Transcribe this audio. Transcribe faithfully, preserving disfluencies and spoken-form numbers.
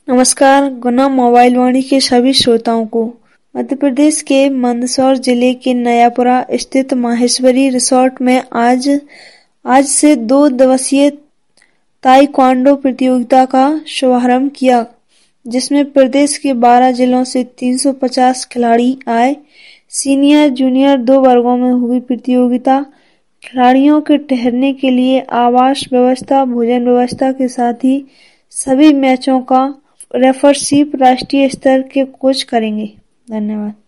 नमस्कार। गुना मोबाइल वाणी के सभी श्रोताओं को मध्य प्रदेश के मंदसौर जिले के नयापुरा स्थित माहेश्वरी रिसोर्ट में आज आज से दो दिवसीय ताइक्वांडो प्रतियोगिता का शुभारंभ किया, जिसमें प्रदेश के बारह जिलों से तीन सौ पचास खिलाड़ी आए। सीनियर जूनियर दो वर्गों में हुई प्रतियोगिता। खिलाड़ियों के ठहरने के लिए आवास व्यवस्था, भोजन व्यवस्था के साथ ही सभी मैचों का रेफरशिप राष्ट्रीय स्तर के कोच करेंगे। धन्यवाद।